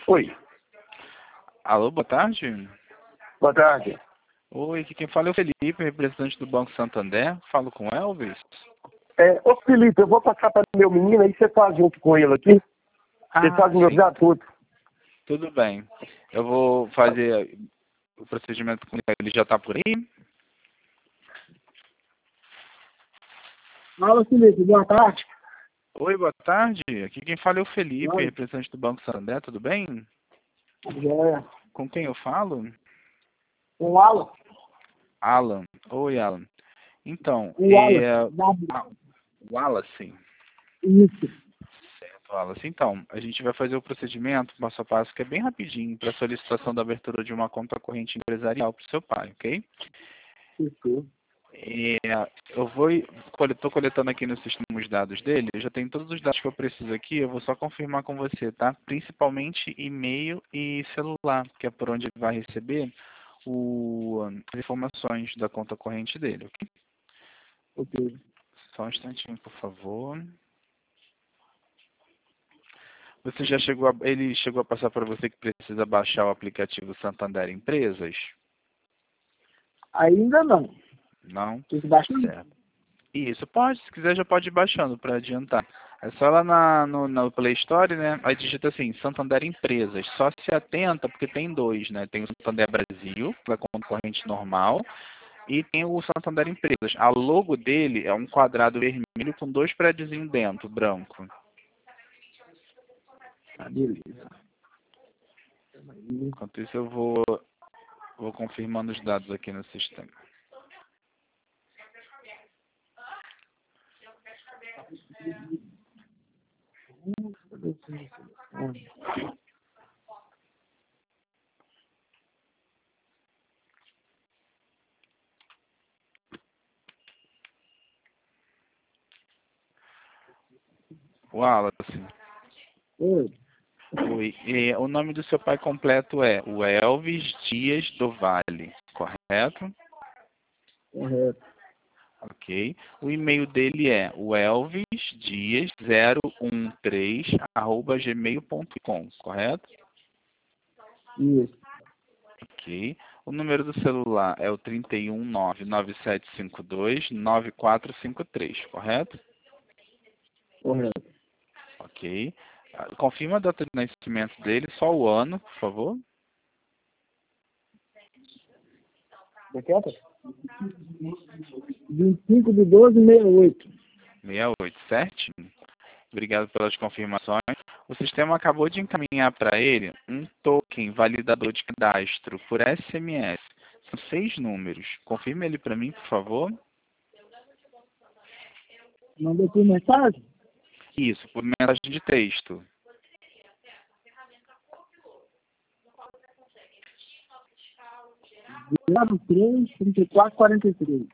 Oi, Alô, boa tarde. boa tarde. Oi, aqui quem fala é o Felipe, representante do Banco Santander. Falo com o Elvis. Ô Felipe, eu vou passar para meu menino, aí você faz junto com ele aqui. Você faz meus Sim, dados tudo. tudo bem. Eu vou fazer o procedimento com ele. Ele já está por aí? Fala, Felipe, boa tarde. Oi, boa tarde. Aqui quem fala é o Felipe, Oi. representante do Banco Santander. Tudo bem? É, Com quem eu falo? o Alan. Alan. Oi, Alan. Então, O Alan. W. Wallace. Isso. Certo, Wallace. Então, a gente vai fazer o procedimento passo a passo, que é bem rapidinho, para a solicitação da abertura de uma conta corrente empresarial para o seu pai, ok? Isso. Estou coletando aqui no sistema os dados dele, eu já tenho todos os dados que eu preciso aqui, eu vou só confirmar com você, tá? Principalmente e-mail e celular, que é por onde ele vai receber as informações da conta corrente dele, ok? Ok. Só um instantinho, por favor. Ele chegou a passar para você que precisa baixar o aplicativo Santander Empresas? Ainda não. Não? Tem que baixar. Certo. Isso, pode, se quiser já pode ir baixando para adiantar. É só lá no Play Store, né? Aí digita assim, Santander Empresas. Só se atenta, porque tem dois, né? Tem o Santander Brasil, que é concorrente normal, e tem o Santander Empresas. A logo dele é um quadrado vermelho com dois prédiozinhos dentro, branco. Tá, beleza. Enquanto isso eu vou confirmando os dados aqui no sistema. Wallace, Oi. oi. O nome do seu pai completo é o Elvis Dias do Vale, correto? Correto. Ok. O e-mail dele é o elvisdias013@gmail.com, correto? Isso. Ok. O número do celular é o 31997529453, correto? Correto. Ok. Confirma a data de nascimento dele, só o ano, por favor. Decreta? 25/12/68. 68, certinho. Obrigado pelas confirmações. O sistema acabou de encaminhar para ele um token validador de cadastro por SMS. São 6 números. Confirme ele para mim, por favor. Mandou por mensagem? Isso, por mensagem de texto. 03/34/43.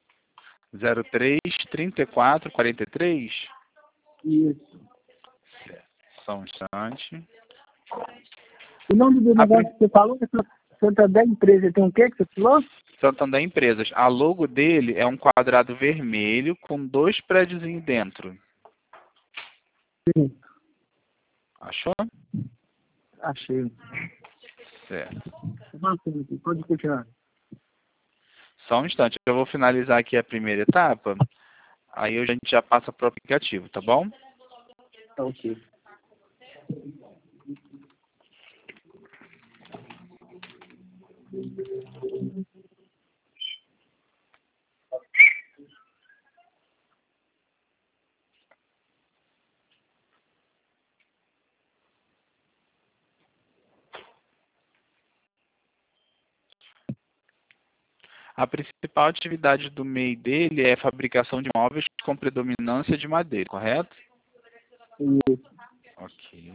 03 34 43. Isso. Só um instante. O nome do negócio que você falou é Santander Empresa. Tem o quê que você falou? Santander Empresas. A logo dele é um quadrado vermelho com dois prédiozinhos dentro. Sim. Achou? Achei. Certo. Pode continuar. Só um instante. Eu vou finalizar aqui a primeira etapa. Aí a gente já passa para o aplicativo, tá bom? Tá ok. A principal atividade do MEI dele é a fabricação de móveis com predominância de madeira, correto? Isso. Ok.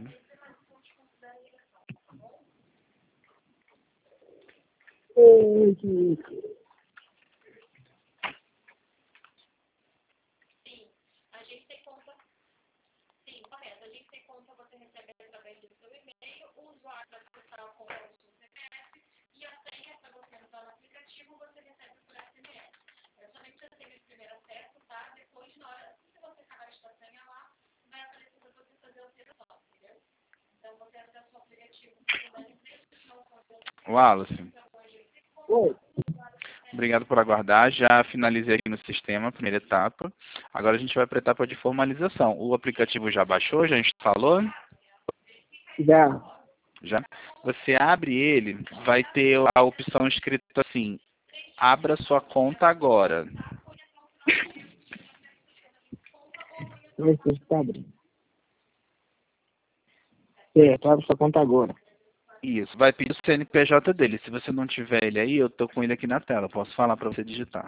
Wallace, Oi. obrigado por aguardar. Já finalizei aqui no sistema a primeira etapa. Agora a gente vai para a etapa de formalização. O aplicativo já baixou, já instalou? Já. Já? Você abre ele, vai ter a opção escrita assim, abra sua conta agora. Deixa eu ver se tá abrindo. Certo, abre sua conta agora. Isso, vai pedir o CNPJ dele. Se você não tiver ele aí, eu tô com ele aqui na tela. Posso falar para você digitar.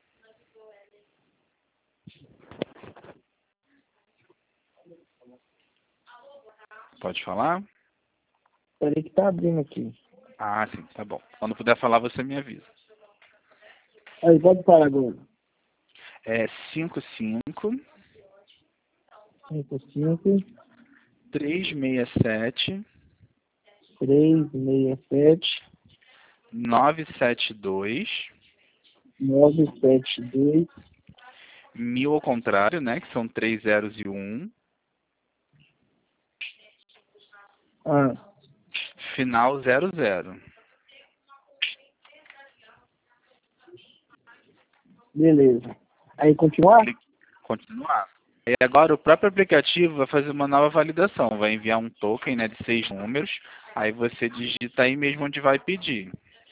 Pode falar? Peraí que tá abrindo aqui. Ah, sim, tá bom. Quando puder falar, você me avisa. Aí, pode parar agora. É 55 55 367 367 972 972 1000 ao contrário, né? Que são 3 zeros e 1. Final 00. Beleza. Aí continuar? Continuar. E agora o próprio aplicativo vai fazer uma nova validação. Vai enviar um token, né, de 6 números. Aí você digita aí mesmo onde vai pedir.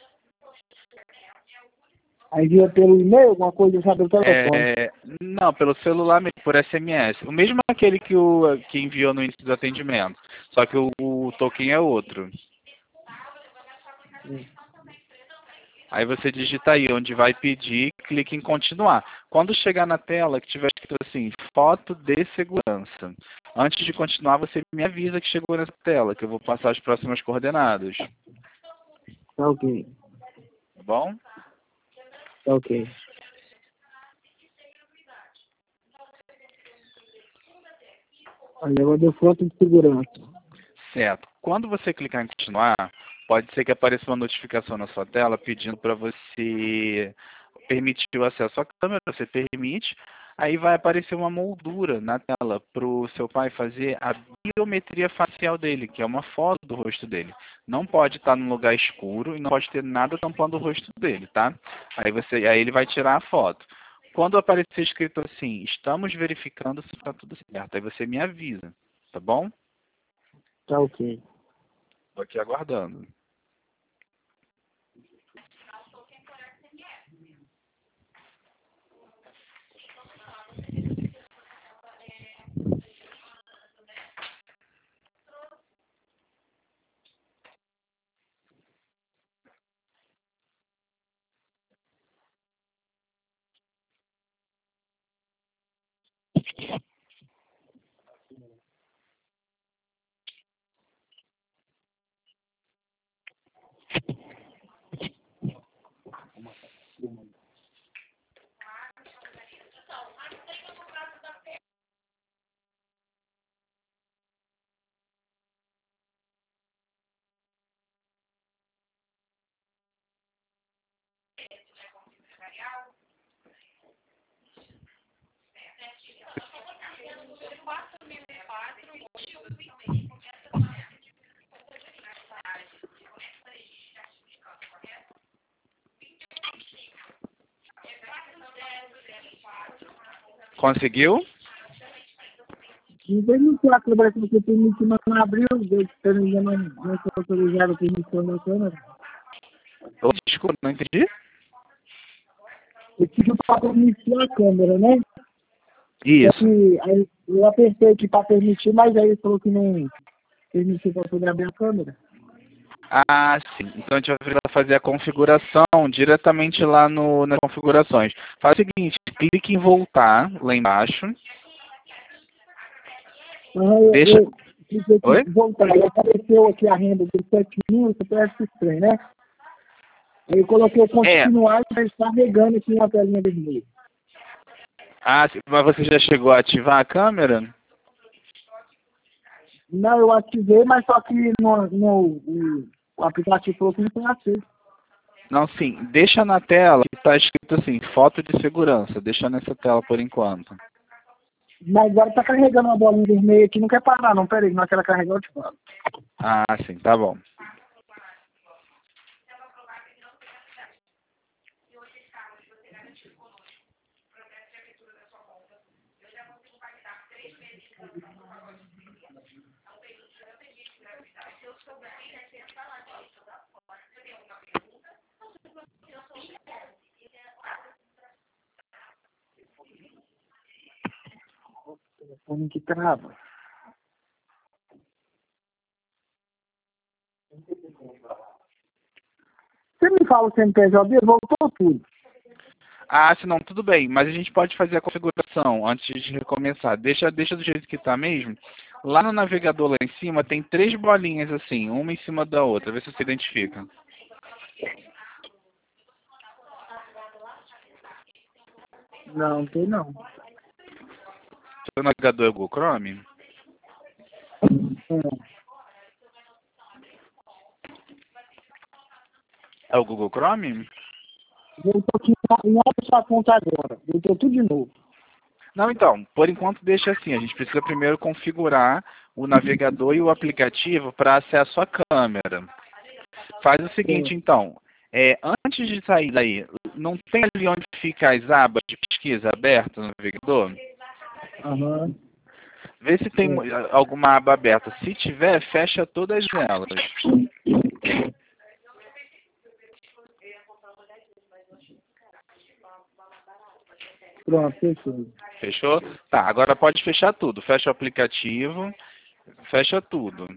Aí via pelo e-mail, alguma coisa já pelo telefone. Não, pelo celular mesmo, por SMS. O mesmo aquele que enviou no início do atendimento. Só que o token é outro. Aí você digita aí onde vai pedir, clique em continuar. Quando chegar na tela que tiver escrito assim, foto de segurança. Antes de continuar, você me avisa que chegou nessa tela, que eu vou passar as próximas coordenadas. Tá ok. Tá bom? Tá ok. Aí agora deu foto de segurança. Certo. Quando você clicar em continuar, pode ser que apareça uma notificação na sua tela pedindo para você permitir o acesso à câmera. Você permite, aí vai aparecer uma moldura na tela para o seu pai fazer a biometria facial dele, que é uma foto do rosto dele. Não pode estar num lugar escuro e não pode ter nada tampando o rosto dele, tá? Aí ele vai tirar a foto. Quando aparecer escrito assim, estamos verificando se está tudo certo, aí você me avisa, tá bom? Tá ok. Estou aqui aguardando. Conseguiu? Não permitiu a câmera que você permitiu, mas não abriu, você ainda não foi autorizado a permissão da câmera. Desculpa, não entendi. Eu tive para permitir a câmera, né? Isso. Só que aí eu apertei aqui para permitir, mas aí ele falou que não permitiu para poder abrir a câmera. Ah, sim. Então a gente vai fazer a configuração diretamente lá nas configurações. Faz o seguinte, clique em voltar lá embaixo. Deixa... Eu cliquei Oi? aqui, voltar, aí apareceu aqui a renda de 7 mil, você parece estranho, né? Aí eu coloquei continuar e está carregando aqui uma telinha vermelha. Ah, sim. Mas você já chegou a ativar a câmera? Não, eu ativei, mas só que o aplicativo falou que não foi ativo. Não, sim. Deixa na tela que está escrito assim, foto de segurança. Deixa nessa tela por enquanto. Mas agora tá carregando uma bolinha vermelha aqui, não quer parar não, peraí, na hora que ela carregar eu te falo. Ah, sim, tá bom. Telefone que trava. Você me fala o CNPJ dele, voltou tudo. Ah, se não, tudo bem, mas a gente pode fazer a configuração antes de recomeçar. Deixa do jeito que tá mesmo. Lá no navegador lá em cima tem 3 bolinhas assim, uma em cima da outra. Vê se você identifica. Não, tem não. Seu navegador é o Google Chrome? É o Google Chrome? Voltou aqui em outra sua conta agora. Voltou tudo de novo. Não, então, por enquanto deixa assim. A gente precisa primeiro configurar o navegador e o aplicativo para acesso à câmera. Faz o seguinte, então. Antes de sair daí, não tem ali onde fica as abas de pesquisa abertas no navegador? Aham. Vê se tem alguma aba aberta. Se tiver, fecha todas elas. Pronto, fechou. Fechou? Tá, agora pode fechar tudo. Fecha o aplicativo, fecha tudo.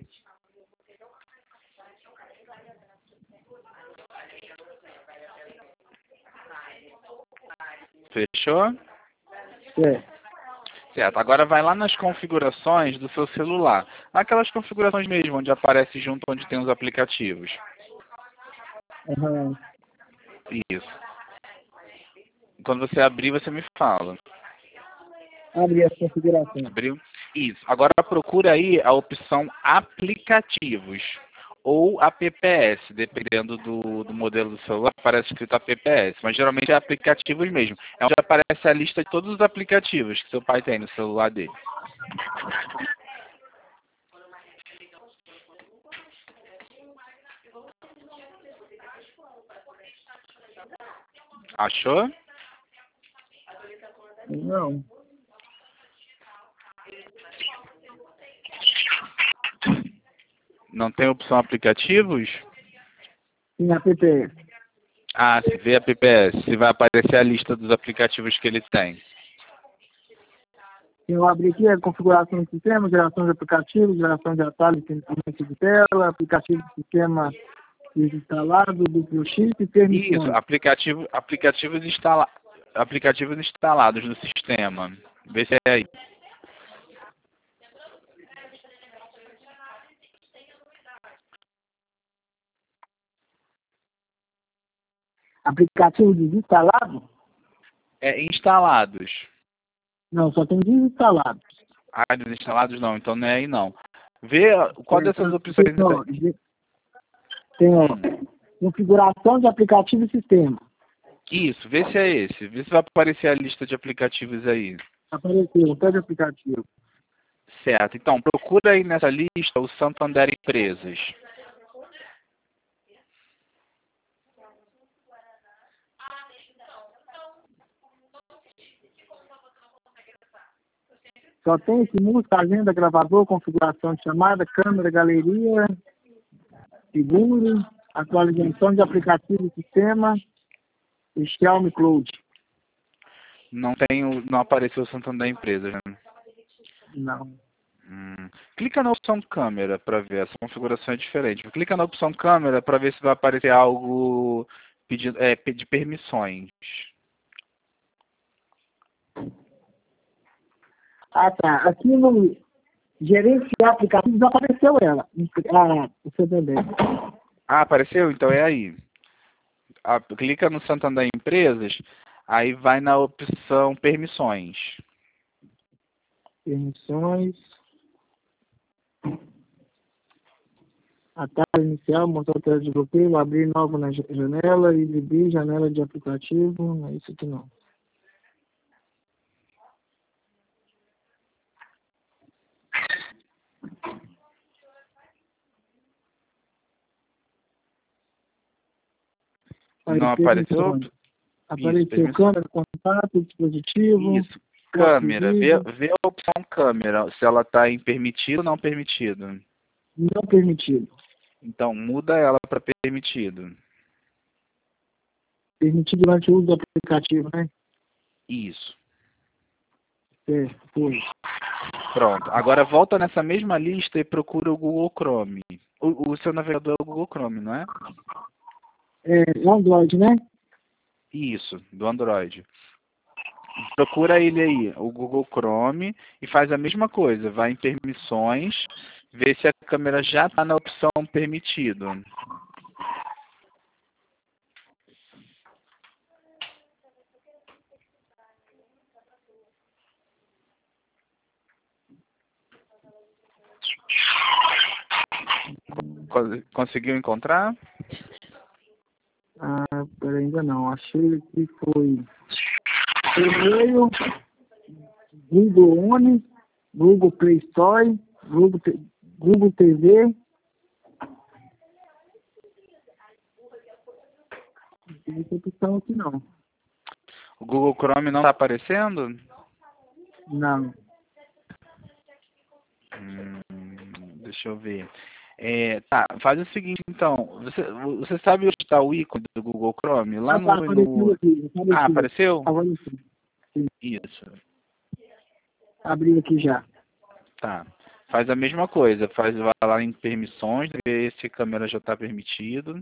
Fechou? É. Certo, agora vai lá nas configurações do seu celular. Aquelas configurações mesmo, onde aparece junto onde tem os aplicativos. Aham. Isso. Quando você abrir, você me fala. Abrir as configurações. Abriu? Isso. Agora procura aí a opção aplicativos ou apps, dependendo do modelo do celular, aparece escrito apps, mas geralmente é aplicativos mesmo. É onde aparece a lista de todos os aplicativos que seu pai tem no celular dele. Achou? Não. Não tem opção aplicativos? Em apps. Ah, se vê apps, se vai aparecer a lista dos aplicativos que ele tem. Eu abri aqui a configuração do sistema, geração de aplicativos, geração de atalhos, sentimento de tela, aplicativo do sistema instalado, duplo chip e permissões. Isso, aplicativos instalados no sistema. Vê se é aí. Aplicativo desinstalado? É instalados. Não, só tem desinstalado. Ah, desinstalados não, então não é aí não. Vê qual dessas opções. Tem, ó, configuração de aplicativo e sistema. Isso, vê se é esse. Vê se vai aparecer a lista de aplicativos aí. Apareceu, pede aplicativo. Certo, então procura aí nessa lista o Santander Empresas. Só tem esse música, agenda, gravador, configuração de chamada, câmera, galeria, seguro, atualização de aplicativo e sistema e Xiaomi Cloud. Não apareceu o Santander Empresas, né? Não. Clica na opção câmera para ver, essa configuração é diferente. Clica na opção câmera para ver se vai aparecer algo de permissões. Ah, tá. Aqui no gerenciar aplicativos apareceu ela. O Santander. Ah, apareceu? Então é aí. Clica no Santander Empresas, aí vai na opção permissões. Permissões. Atalho inicial, montar o tela de bloqueio, abrir novo na janela, exibir janela de aplicativo. Não é isso aqui não. Não apareceu? permissões. Apareceu permissões. câmera, contato, dispositivo. Isso. Câmera. de Vê, vídeo. vê a opção câmera, se ela está em permitido ou não permitido. Não permitido. Então, muda ela para permitido. Permitido durante o uso do aplicativo, né? Isso. Certo, foi. Pronto. Agora volta nessa mesma lista e procura o Google Chrome. O seu navegador é o Google Chrome, não é? É Android, né? Isso, do Android. Procura ele aí, o Google Chrome, e faz a mesma coisa. Vai em permissões, vê se a câmera já está na opção permitido. Conseguiu encontrar? Ah, peraí, ainda não. Achei que foi e-mail, Google One, Google Play Store, Google TV. Não tem essa opção aqui não. O Google Chrome não está aparecendo? Não. Deixa eu ver. Tá, faz o seguinte então. Você sabe onde está o ícone do Google Chrome? Lá no. Apareceu aqui. Ah, apareceu? Apareceu. Sim, Isso. abriu aqui já. Tá. Faz a mesma coisa. Vai lá em permissões, ver se a câmera já está permitido.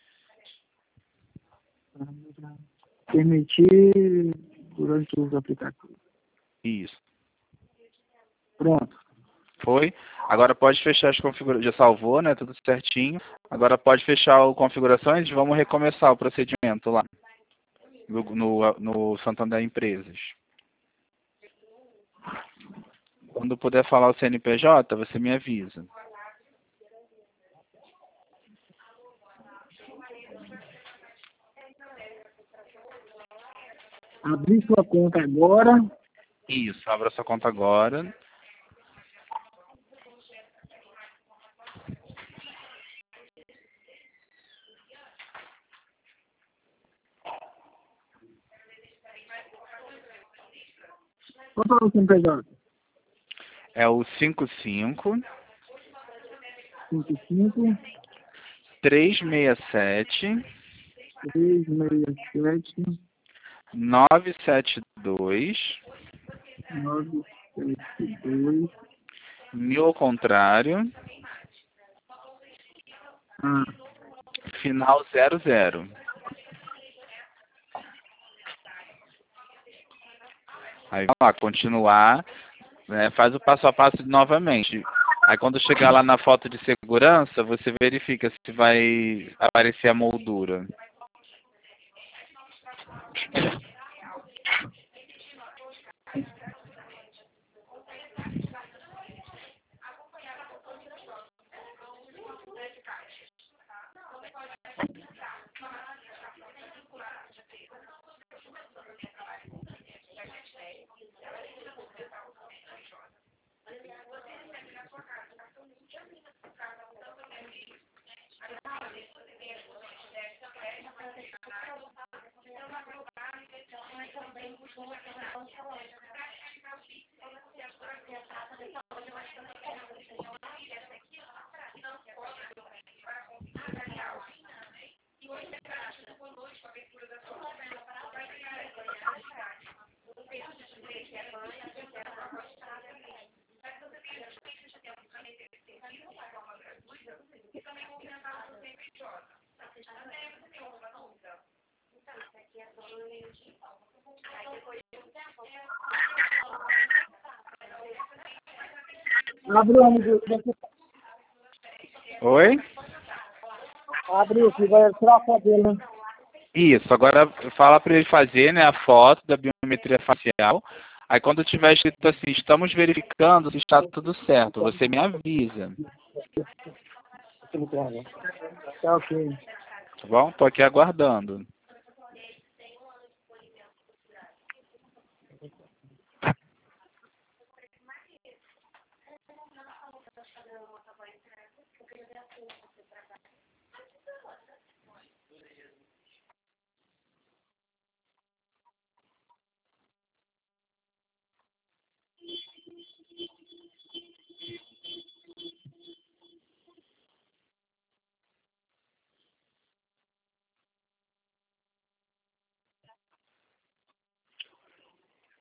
Permitir durante o uso do aplicativo. Isso. Pronto. Foi. Agora pode fechar as configurações. Já salvou, né? Tudo certinho. Agora pode fechar as configurações e vamos recomeçar o procedimento lá. No Santander Empresas. Quando puder falar o CNPJ, você me avisa. Abrir sua conta agora. Isso, abra sua conta agora. Qual é o CNPJ? É o 55 55 367 367 972 972. 1000 ao contrário, Ah, final 00. Aí vai lá, continuar, né, faz o passo a passo novamente. Aí quando chegar lá na foto de segurança, você verifica se vai aparecer a moldura. abriu, amigo. Oi? Abriu aqui, vai tirar a foto dele, né? Isso, agora fala para ele fazer, né, a foto da biometria facial. Aí quando tiver escrito assim, estamos verificando se está tudo certo, você me avisa, Tá ok. tá bom? Tô aqui aguardando.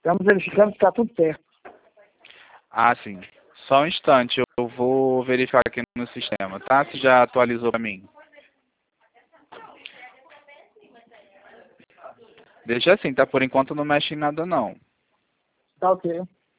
Estamos verificando que está tudo certo. Ah, sim. Só um instante, eu vou verificar aqui no sistema, tá? Se já atualizou para mim. Deixa assim, tá? Por enquanto não mexe em nada, não. Tá ok.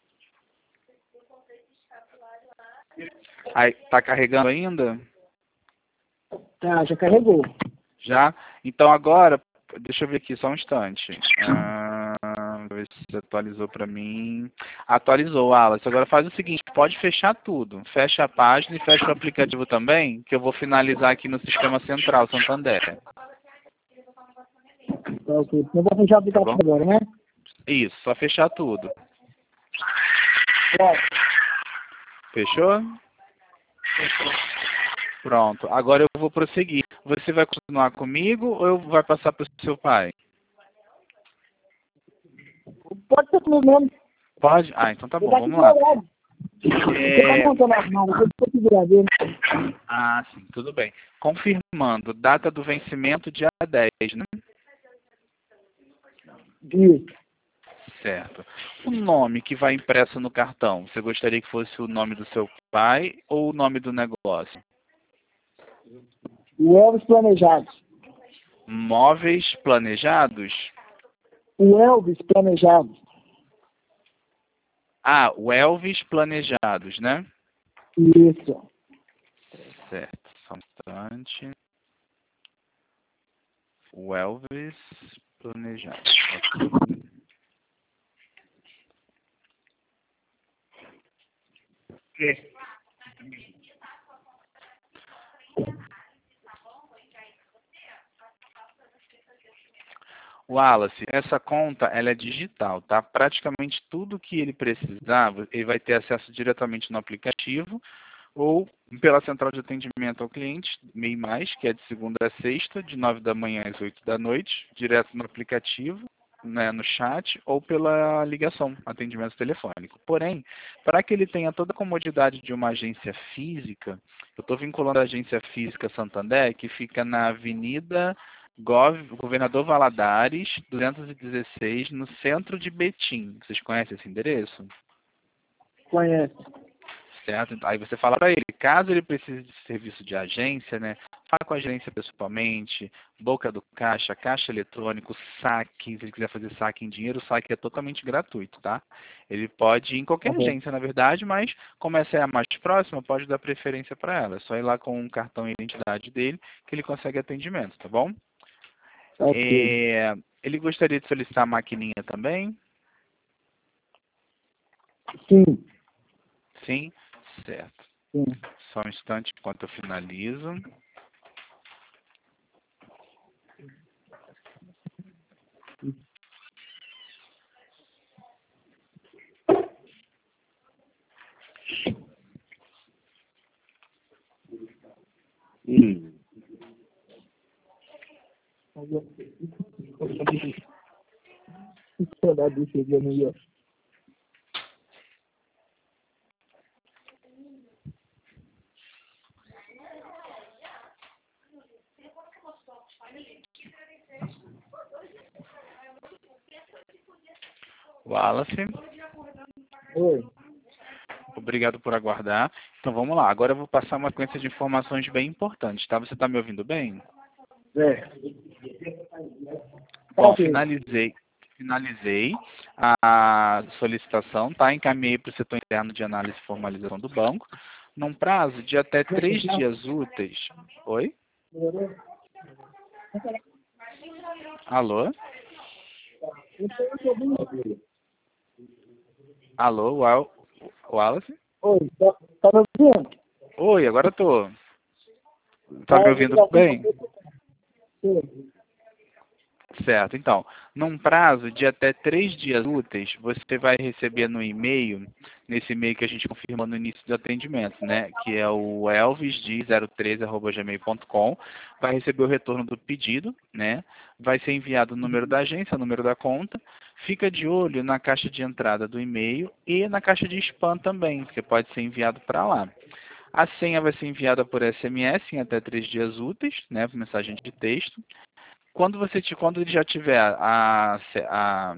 Aí, tá carregando ainda? Tá, já carregou. Já? Então agora, deixa eu ver aqui, só um instante. Ver se atualizou para mim. Atualizou, Wallace. Agora faz o seguinte, pode fechar tudo. Fecha a página e fecha o aplicativo também, que eu vou finalizar aqui no Sistema Central Santander. Tá ok. Eu vou fechar o aplicativo agora, né? Isso, só fechar tudo. Pronto. Fechou? Pronto. Agora eu vou prosseguir. Você vai continuar comigo ou eu vai passar para o seu pai? Pode ser comigo mesmo. Pode? Ah, então tá bom, Tá vamos lá. Você tá montando as malas, eu tô segurando ele. Ah, sim, tudo bem. Confirmando, data do vencimento dia 10, né? Isso. Certo. O nome que vai impresso no cartão, você gostaria que fosse o nome do seu pai ou o nome do negócio? O Elvis Planejado. Móveis planejados? O Elvis Planejado. Ah, o Elvis Planejados, né? Isso. Certo, só um instante. O Elvis Planejados. Ok. Wallace, essa conta ela é digital, tá? Praticamente tudo que ele precisava, ele vai ter acesso diretamente no aplicativo ou pela central de atendimento ao cliente, MEI+, que é de segunda a sexta, de 9 da manhã às 8 da noite, direto no aplicativo, né, no chat, ou pela ligação, atendimento telefônico. Porém, para que ele tenha toda a comodidade de uma agência física, eu estou vinculando a agência física Santander, que fica na Avenida Governador Valadares, 216, no centro de Betim. Vocês conhecem esse endereço? Conhece. Certo? Aí você fala para ele, caso ele precise de serviço de agência, né? Fala com a agência pessoalmente, boca do caixa, caixa eletrônico, saque, se ele quiser fazer saque em dinheiro, o saque é totalmente gratuito, tá? Ele pode ir em qualquer agência, na verdade, mas como essa é a mais próxima, pode dar preferência para ela. É só ir lá com um cartão e identidade dele que ele consegue atendimento, tá bom? Ok. Ele gostaria de solicitar a maquininha também? Sim. Sim? Certo. Sim. Só um instante enquanto eu finalizo. Que saudade desse dia no Rio. Wallace, Oi. obrigado por aguardar. Então vamos lá. Agora eu vou passar uma sequência de informações bem importantes, tá? Você está me ouvindo bem? É. Bom, Ok. finalizei a solicitação, tá? Encaminhei para o setor interno de análise e formalização do banco, num prazo de até 3 dias úteis. Oi? Alô? Alô, Wallace? Oi, tá me ouvindo? Oi, agora tô. Tá me ouvindo bem? Sim. Certo. Então, num prazo de até 3 dias úteis, você vai receber no e-mail, nesse e-mail que a gente confirmou no início do atendimento, né? Que é o elvisd013@gmail.com. Vai receber o retorno do pedido, né? Vai ser enviado o número da agência, o número da conta. Fica de olho na caixa de entrada do e-mail e na caixa de spam também, porque pode ser enviado para lá. A senha vai ser enviada por SMS em até 3 dias úteis, né? Por mensagem de texto. Quando ele já tiver a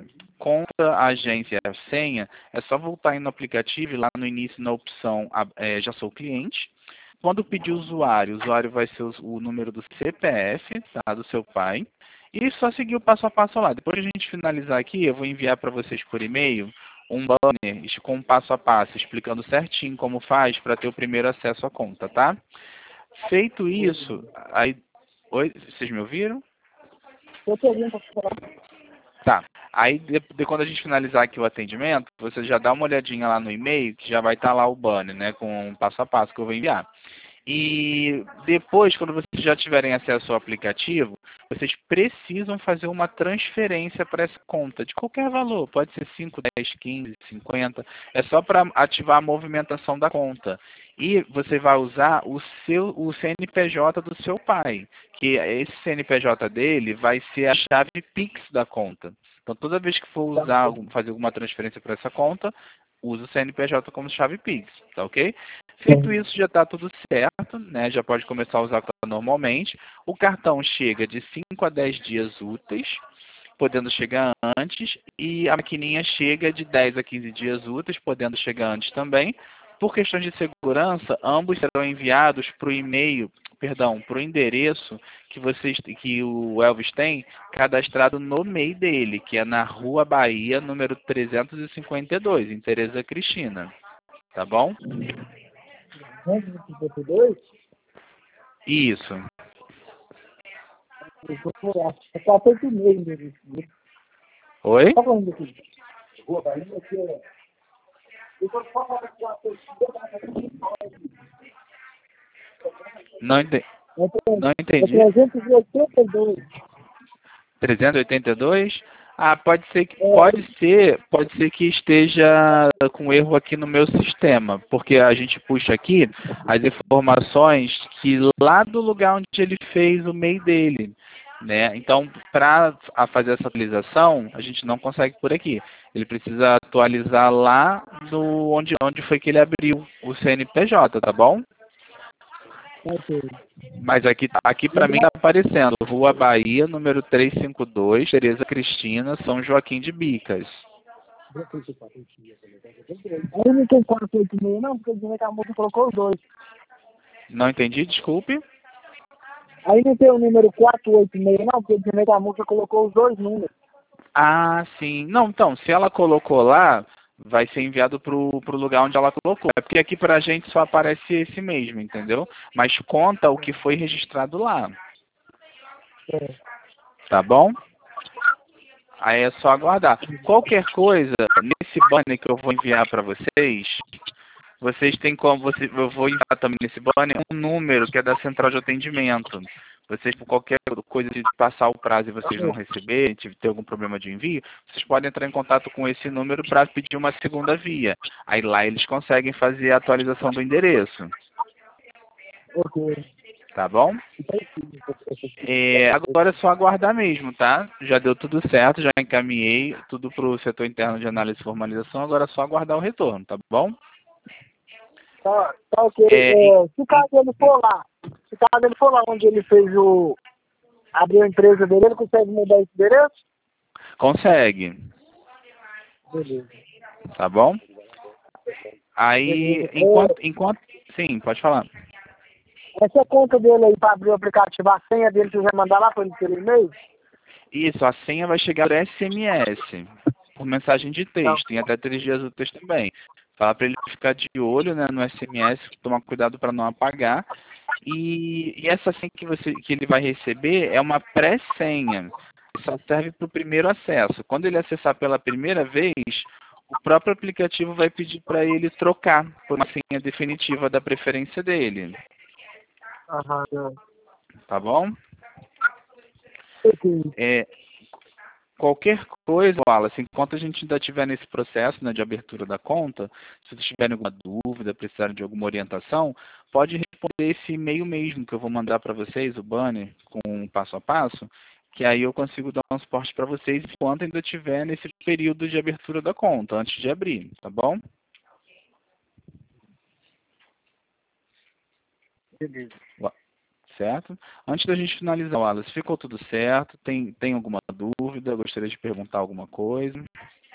conta, a agência e a senha, é só voltar aí no aplicativo e lá no início na opção já sou cliente. Quando pedir o usuário vai ser o número do CPF, tá, do seu pai. E só seguir o passo a passo lá. Depois de a gente finalizar aqui, eu vou enviar para vocês por e-mail um banner com um passo a passo, explicando certinho como faz para ter o primeiro acesso à conta, tá? Feito isso, aí... Oi, vocês me ouviram? Eu tô ouvindo pra falar. Tá. Aí, quando a gente finalizar aqui o atendimento, você já dá uma olhadinha lá no e-mail, que já vai estar lá o banner, né, com um passo a passo que eu vou enviar. E depois, quando vocês já tiverem acesso ao aplicativo, vocês precisam fazer uma transferência para essa conta, de qualquer valor. Pode ser 5, 10, 15, 50. É só para ativar a movimentação da conta. E você vai usar o CNPJ do seu pai, que esse CNPJ dele vai ser a chave Pix da conta. Então, toda vez que for usar, fazer alguma transferência para essa conta, usa o CNPJ como chave Pix, tá ok? Feito isso, já está tudo certo, né? Já pode começar a usar normalmente. O cartão chega de 5 a 10 dias úteis, podendo chegar antes, e a maquininha chega de 10 a 15 dias úteis, podendo chegar antes também. Por questões de segurança, ambos serão enviados para o e-mail, perdão, para o endereço que o Elvis tem cadastrado no MEI dele, que é na Rua Bahia, número 352, em Tereza Cristina. Tá bom? 152? Isso. Eu vou procurar. É 486 mesmo. Oi? Tá falando aqui. Rua Bahia, aqui é... Eu vou só falar que 486. Não entendi. É 382. 382? Ah, pode ser que esteja com erro aqui no meu sistema, porque a gente puxa aqui as informações que lá do lugar onde ele fez o MEI dele, né? Então, para fazer essa atualização, a gente não consegue por aqui. Ele precisa atualizar lá no onde foi que ele abriu o CNPJ, tá bom? Ok. Mas aqui para mim tá aparecendo Rua Bahia, número 352, Tereza Cristina, São Joaquim de Bicas. Aí não tem 486 não, porque dizendo que a moça colocou os dois. Não entendi, desculpe. Aí não tem o número 486 não, porque dizendo que a moça colocou os dois números. Ah, sim. Não, então, se ela colocou lá, vai ser enviado pro lugar onde ela colocou. É porque aqui pra gente só aparece esse mesmo, entendeu? Mas conta o que foi registrado lá. É. Tá bom? Aí é só aguardar. Qualquer coisa, nesse banner que eu vou enviar para vocês têm como, eu vou enviar também nesse banner um número que é da central de atendimento. Vocês, por qualquer coisa de passar o prazo e vocês não receberem, ter algum problema de envio, vocês podem entrar em contato com esse número para pedir uma segunda via. Aí lá eles conseguem fazer a atualização do endereço. Ok. Tá bom? Agora é só aguardar mesmo, tá? Já deu tudo certo, já encaminhei tudo para o setor interno de análise e formalização, agora é só aguardar o retorno, tá bom? Tá ok. Se caso ele for lá onde ele fez abriu a empresa dele, ele consegue mudar esse endereço? Consegue, Beleza. tá bom? Aí, enquanto... Sim, pode falar. Essa conta dele aí para abrir o aplicativo, a senha dele você vai mandar lá para ele pelo e-mail? Isso, a senha vai chegar por SMS, por mensagem de texto, em até 3 dias úteis também. Fala para ele ficar de olho, né, no SMS, tomar cuidado para não apagar. E essa senha que ele vai receber é uma pré-senha. Só serve para o primeiro acesso. Quando ele acessar pela primeira vez, o próprio aplicativo vai pedir para ele trocar por uma senha definitiva da preferência dele. Aham. Tá bom? Ok. Qualquer coisa, Wallace, enquanto a gente ainda estiver nesse processo, né, de abertura da conta, se vocês tiverem alguma dúvida, precisarem de alguma orientação, pode responder esse e-mail mesmo que eu vou mandar para vocês, o banner, com um passo a passo, que aí eu consigo dar um suporte para vocês enquanto ainda estiver nesse período de abertura da conta, antes de abrir, tá bom? Beleza. Certo? Antes da gente finalizar, Wallace, ficou tudo certo? Tem alguma dúvida? Gostaria de perguntar alguma coisa?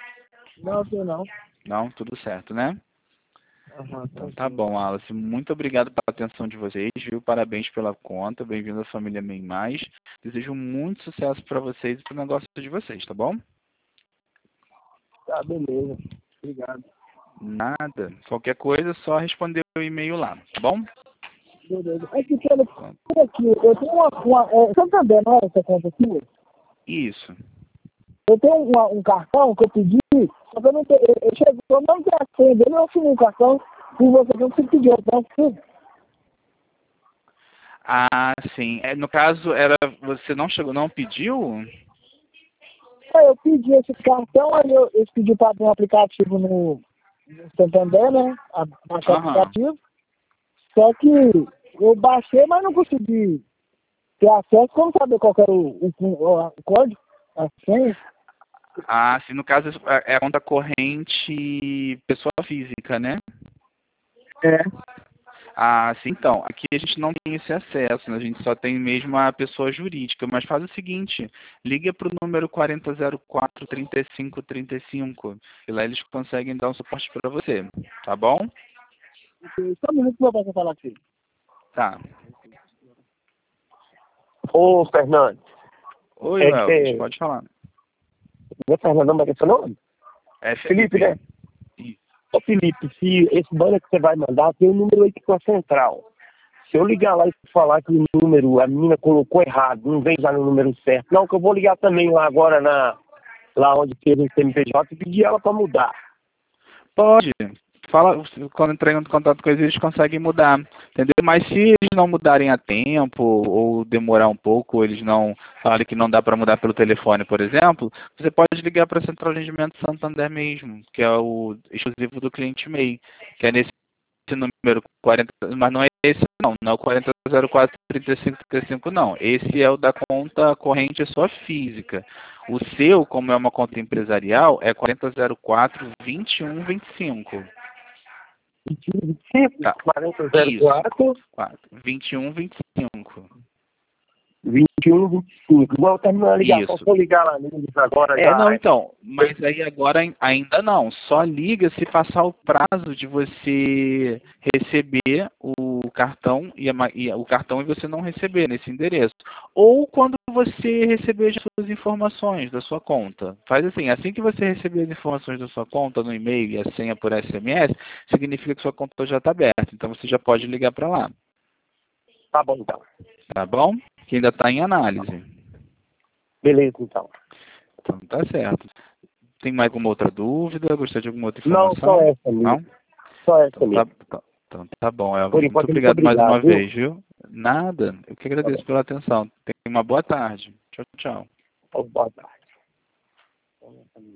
Não, tem não. Não? Tudo certo, né? Aham, Então tá bom, Alice. Muito obrigado pela atenção de vocês, viu? Parabéns pela conta. Bem-vindo à família MEI Mais. Desejo muito sucesso para vocês e para o negócio de vocês, tá bom? Tá, beleza. Obrigado. Nada. Qualquer coisa, é só responder o e-mail lá, tá bom? Beleza. Aqui, por aqui, eu tenho Santander, não é essa conta aqui? Isso. Eu tenho um cartão que eu pedi, só que eu não tenho, eu chego, eu não tenho a senha dele, eu assinei o cartão, e você não se pediu, então, Ah, sim. No caso, você não chegou, não pediu? eu pedi esse cartão, aí eu pedi para ter um aplicativo no Santander, né? Baixar o Aham. aplicativo. Só que eu baixei, mas não consegui ter acesso, como saber qual que era o código, a senha. Ah, sim. No caso, é a conta corrente pessoa física, né? É. Ah, sim, então, aqui a gente não tem esse acesso, né? A gente só tem mesmo a pessoa jurídica, mas faz o seguinte, liga para o número 4004-3535 e lá eles conseguem dar um suporte para você, tá bom? Só um minuto que eu vou falar aqui. Tá. Ô, Fernando. Oi, É, Elvis, pode falar. Não é Fernandão, mas é seu nome? É Felipe, né? Isso. Ô, Felipe, se esse banner que você vai mandar tem um número aí que é central. Se eu ligar lá e falar que o número, a menina colocou errado, não vem já no número certo. Não, que eu vou ligar também lá agora, lá onde teve o CNPJ e pedir ela para mudar. Pode. Fala, quando entrar em contato com eles, eles conseguem mudar, entendeu? Mas se eles não mudarem a tempo, ou demorar um pouco, ou eles não falarem que não dá para mudar pelo telefone, por exemplo, você pode ligar para a Central de Atendimento Santander mesmo, que é o exclusivo do cliente MEI, que é nesse número 40, mas não é esse não é o 4004-3535 não. Esse é o da conta corrente só física. O seu, como é uma conta empresarial, é 4004-2125. 2125, Tá. 4004, 2125. 2125. Igual terminar a ligação, Isso. se eu ligar lá neles agora É, já. não, então, mas aí agora ainda não. Só liga se passar o prazo de você receber o cartão o cartão e você não receber nesse endereço. Ou quando você receber as suas informações da sua conta. Faz assim que você receber as informações da sua conta no e-mail e a senha por SMS, significa que sua conta já está aberta. Então você já pode ligar para lá. Tá bom, então. Tá bom? Que ainda está em análise. Beleza, então. Então tá certo. Tem mais alguma outra dúvida? Gostaria de alguma outra Não, informação? só essa mesmo. Não? Só essa Então mesmo. tá bom, Elvis. Por Muito enquanto, obrigado mais uma viu? vez, viu? Nada. Eu que Tá agradeço pela atenção. Tenha uma boa tarde. Tchau, tchau. bom. Boa tarde.